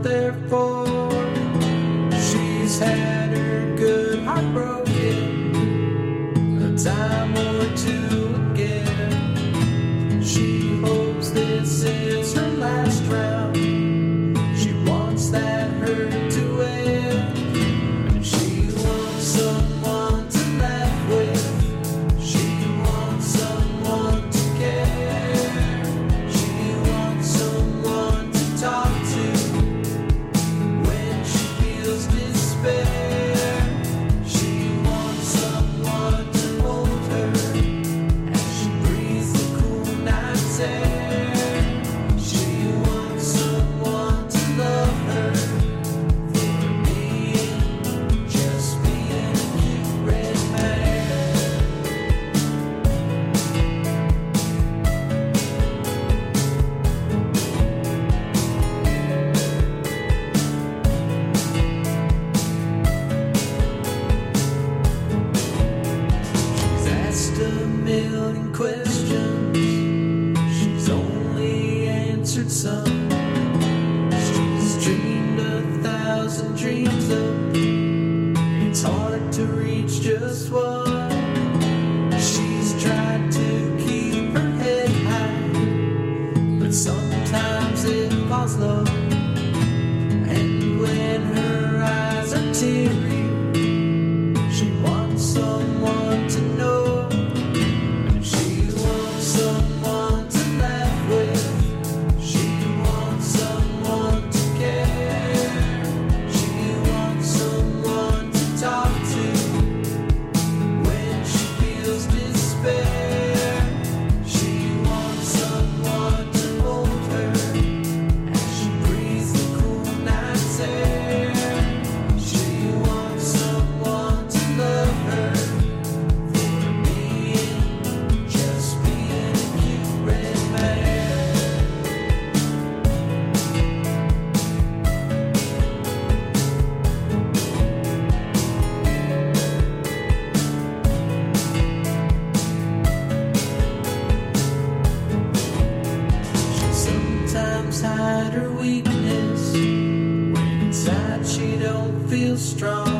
there for. She's had her good heart broken a time or two again. She hopes this is her last round. She wants that hurt to end. She wants someone to laugh with. She wants someone to care. She wants someone to talk to when she feels despair. She wants someone to hold her as she breathes the cool night's air. She wants someone to love her for being, just being a cute red man. She's asked a million questions, she's only answered some. She's dreamed 1,000 dreams up, it's hard to reach just one. She's tried to keep her head high, but sometimes it falls low. And when her eyes are teary, she wants someone to know. She wants someone to laugh with. She wants someone to care. She wants someone to talk to when she feels despair. She wants someone to hold her as she breathes the cool night's air. She wants someone to love her for being, just being a cute red man. She sometimes hide her weakness when inside she don't feel strong.